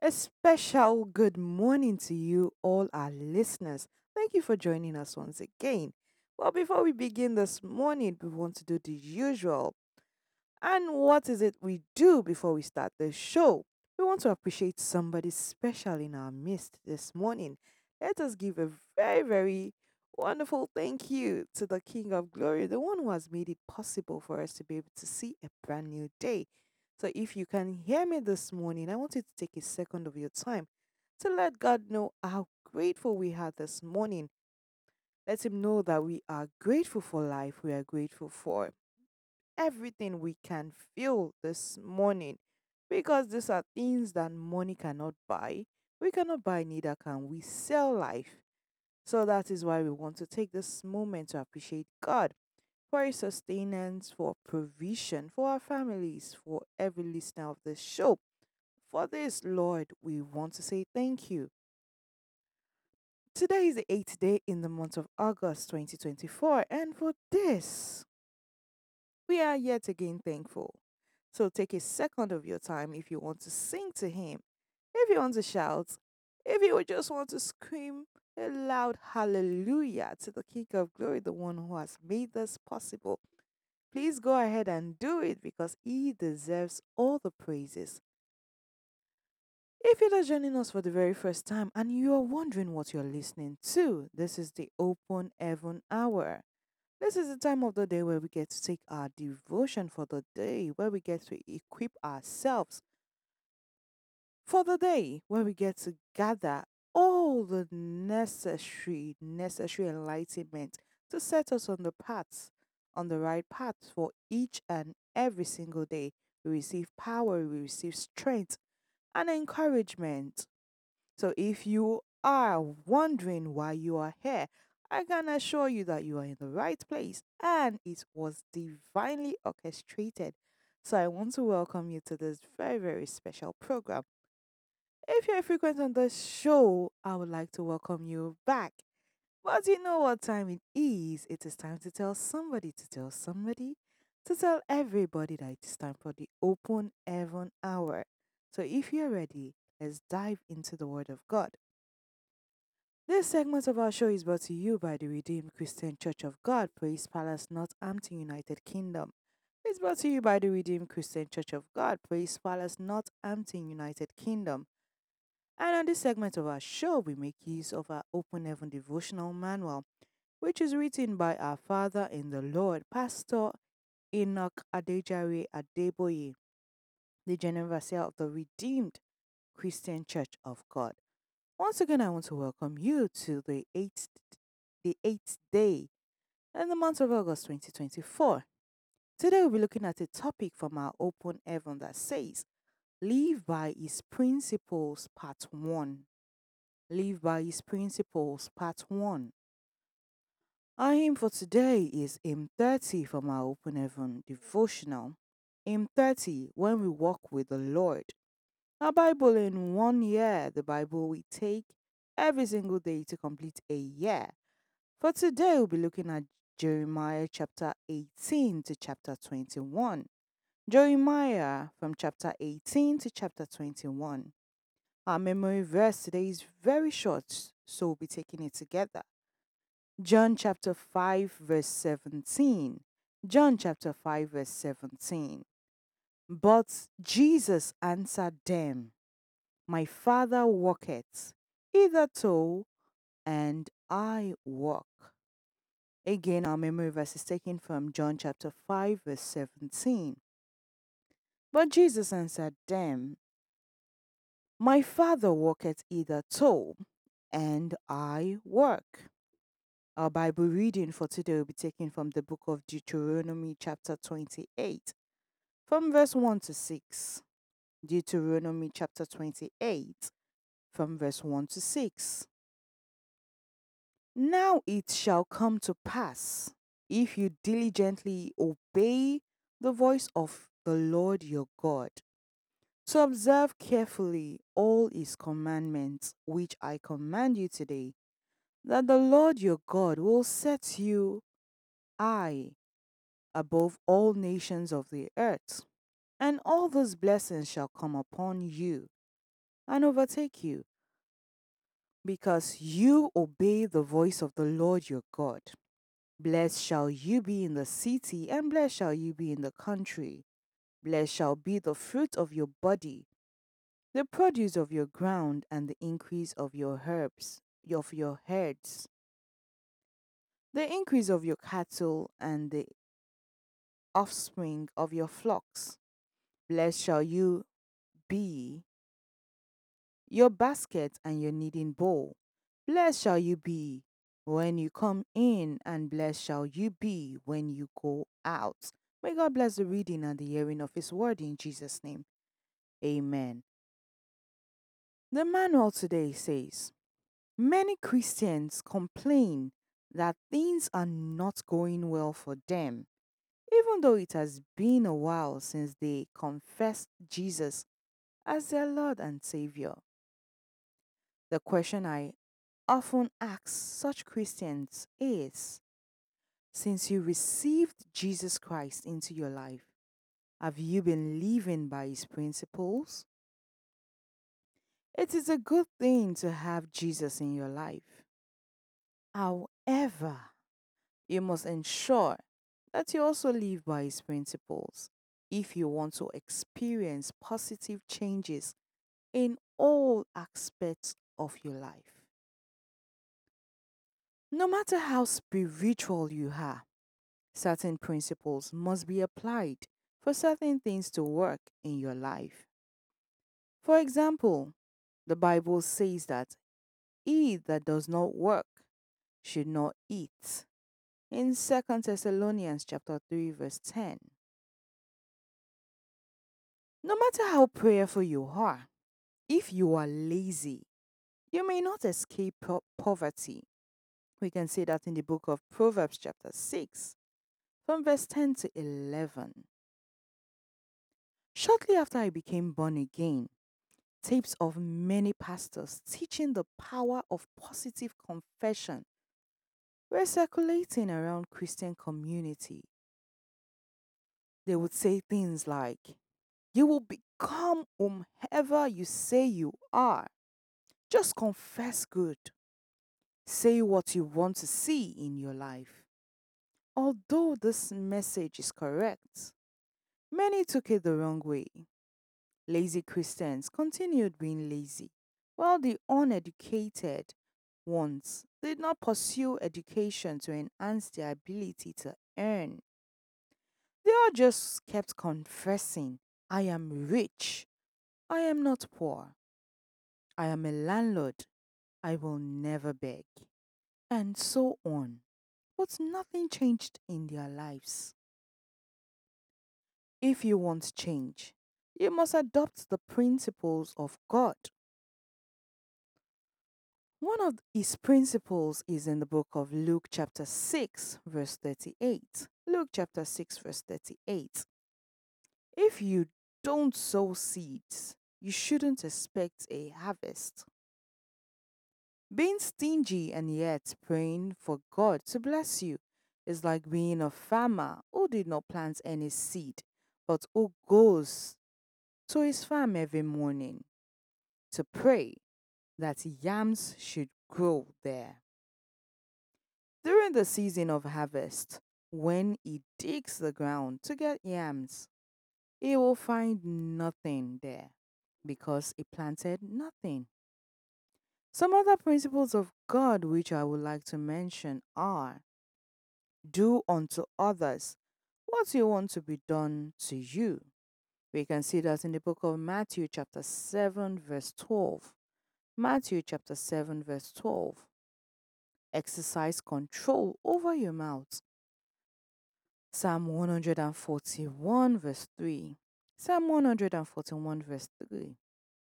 A special good morning to you, all our listeners. Thank you for joining us once again. Well, before we begin this morning, we want to do the usual. And what is it we do before we start the show? We want to appreciate somebody special in our midst this morning. Let us give a very wonderful thank you to the King of Glory, the one who has made it possible for us to be able to see a brand new day. So if you can hear me this morning, I want you to take a second of your time to let God know how grateful we are this morning. Let Him know that we are grateful for life, we are grateful for everything we can feel this morning because these are things that money cannot buy. We cannot buy, neither can we sell life. So that is why we want to take this moment to appreciate God for His sustenance, for provision, for our families, for every listener of this show. For this, Lord, we want to say thank you. Today is the eighth day in the month of August 2024, and for this, we are yet again thankful. So take a second of your time if you want to sing to Him, if you want to shout, if you would just want to scream a loud hallelujah to the King of Glory, the one who has made this possible. Please go ahead and do it because He deserves all the praises. If you're just joining us for the very first time and you are wondering what you're listening to, this is the Open Heaven Hour. This is the time of the day where we get to take our devotion for the day, where we get to equip ourselves for the day, where we get to gather all the necessary enlightenment to set us on the paths, on the right path for each and every single day. We receive power, we receive strength and encouragement. So if you are wondering why you are here, I can assure you that you are in the right place and it was divinely orchestrated. So I want to welcome you to this very special program. If you're a frequent on the show, I would like to welcome you back. But you know what time it is? It is time to tell somebody to tell somebody to tell everybody that it is time for the Open Heaven Hour. So if you're ready, let's dive into the Word of God. This segment of our show is brought to you by the Redeemed Christian Church of God, Praise Palace, Northampton, United Kingdom. It's brought to you by the Redeemed Christian Church of God, Praise Palace, Northampton, United Kingdom. And on this segment of our show, we make use of our Open Heaven Devotional Manual, which is written by our Father in the Lord, Pastor Enoch Adejare Adeboye, the General Overseer of the Redeemed Christian Church of God. Once again, I want to welcome you to the eighth day in the month of August 2024. Today, we'll be looking at a topic from our Open Heaven that says, Live by His Principles, Part 1. Live by His Principles, Part 1. Our hymn for today is hymn 30 from our Open Heaven devotional. Hymn 30, When We Walk with the Lord. Our Bible in 1 year, the Bible we take every single day to complete a year. For today, we'll be looking at Jeremiah chapter 18 to chapter 21. Jeremiah from chapter 18 to chapter 21. Our memory verse today is very short, so we'll be taking it together. John chapter 5, verse 17. John chapter 5, verse 17. But Jesus answered them, My Father worketh hitherto, and I walk. Again, our memory verse is taken from John chapter 5, verse 17. But Jesus answered them, My Father worketh hitherto, and I work. Our Bible reading for today will be taken from the book of Deuteronomy, chapter 28, from verse 1 to 6. Deuteronomy, chapter 28, from verse 1 to 6. Now it shall come to pass, if you diligently obey the voice of the Lord your God, to observe carefully all his commandments, which I command you today, that the Lord your God will set you high above all nations of the earth, and all those blessings shall come upon you and overtake you, because you obey the voice of the Lord your God. Blessed shall you be in the city, and blessed shall you be in the country. Blessed shall be the fruit of your body, the produce of your ground, and the increase of your herbs, of your herds, the increase of your cattle, and the offspring of your flocks. Blessed shall you be your basket and your kneading bowl. Blessed shall you be when you come in, and blessed shall you be when you go out. May God bless the reading and the hearing of His word in Jesus' name. Amen. The manual today says many Christians complain that things are not going well for them, even though it has been a while since they confessed Jesus as their Lord and Savior. The question I often ask such Christians is, since you received Jesus Christ into your life, have you been living by His principles? It is a good thing to have Jesus in your life. However, you must ensure that you also live by His principles if you want to experience positive changes in all aspects of your life. No matter how spiritual you are, certain principles must be applied for certain things to work in your life. For example, the Bible says that he that does not work should not eat. In 2 Thessalonians chapter 3 verse 10. No matter how prayerful you are, if you are lazy, you may not escape poverty. We can see that in the book of Proverbs chapter 6 from verse 10 to 11. Shortly after I became born again, tapes of many pastors teaching the power of positive confession were circulating around Christian community. They would say things like, "You will become whomever you say you are. Just confess good. Say what you want to see in your life." Although this message is correct, many took it the wrong way. Lazy Christians continued being lazy, while the uneducated ones did not pursue education to enhance their ability to earn. They all just kept confessing, "I am rich, I am not poor, I am a landlord, I will never beg," and so on. But nothing changed in their lives. If you want change, you must adopt the principles of God. One of his principles is in the book of Luke, chapter 6, verse 38. Luke, chapter 6, verse 38. If you don't sow seeds, you shouldn't expect a harvest. Being stingy and yet praying for God to bless you is like being a farmer who did not plant any seed, but who goes to his farm every morning to pray that yams should grow there. During the season of harvest, when he digs the ground to get yams, he will find nothing there because he planted nothing. Some other principles of God which I would like to mention are: do unto others what you want to be done to you. We can see that in the book of Matthew, chapter 7, verse 12. Matthew, chapter 7, verse 12. Exercise control over your mouth. Psalm 141, verse 3. Psalm 141, verse 3.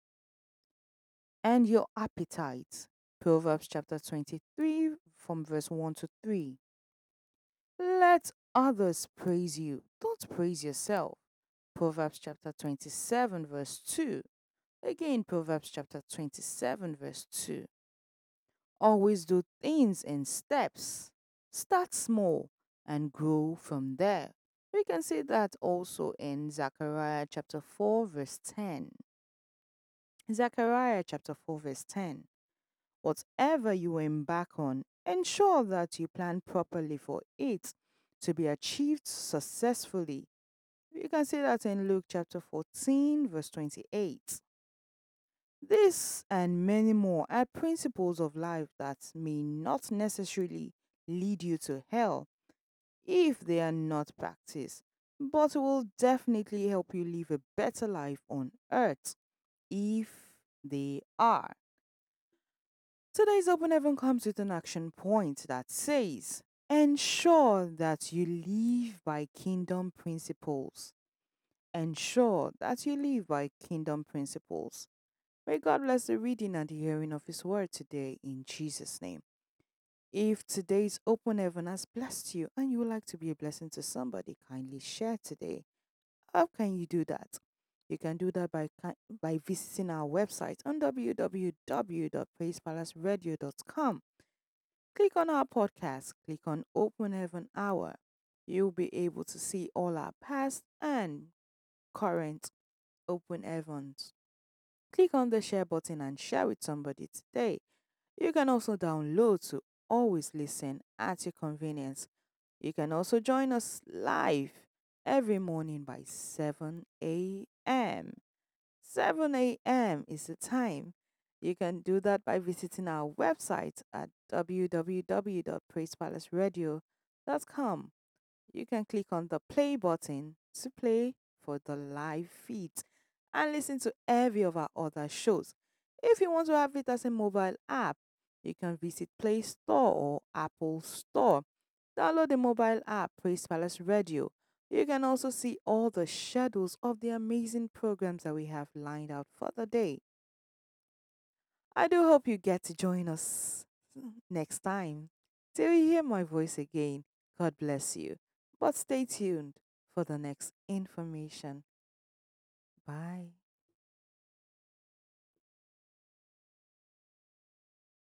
And your appetite. Proverbs chapter 23, from verse 1 to 3. Let others praise you. Don't praise yourself. Proverbs chapter 27, verse 2. Again, Proverbs chapter 27, verse 2. Always do things in steps. Start small and grow from there. We can see that also in Zechariah chapter 4, verse 10. Zechariah chapter 4, verse 10. Whatever you embark on, ensure that you plan properly for it to be achieved successfully. You can see that in Luke chapter 14, verse 28. This and many more are principles of life that may not necessarily lead you to hell if they are not practiced, but will definitely help you live a better life on earth if they are. Today's Open Heaven comes with an action point that says, ensure that you live by kingdom principles. Ensure that you live by kingdom principles. May God bless the reading and the hearing of His word today in Jesus' name. If today's Open Heaven has blessed you and you would like to be a blessing to somebody, kindly share today. How can you do that? You can do that by visiting our website on www.praisepalaceradio.com. Click on our podcast, click on Open Heaven Hour. You'll be able to see all our past and current Open Heavens. Click on the share button and share with somebody today. You can also download to always listen at your convenience. You can also join us live every morning by 7 a.m. 7 a.m. is the time. You can do that by visiting our website at www.praisepalaceradio.com. You can click on the play button to play for the live feed and listen to every of our other shows. If you want to have it as a mobile app, you can visit Play Store or Apple Store. Download the mobile app Praise Palace Radio. You can also see all the schedules of the amazing programs that we have lined out for the day. I do hope you get to join us next time. Till you hear my voice again, God bless you. But stay tuned for the next information. Bye.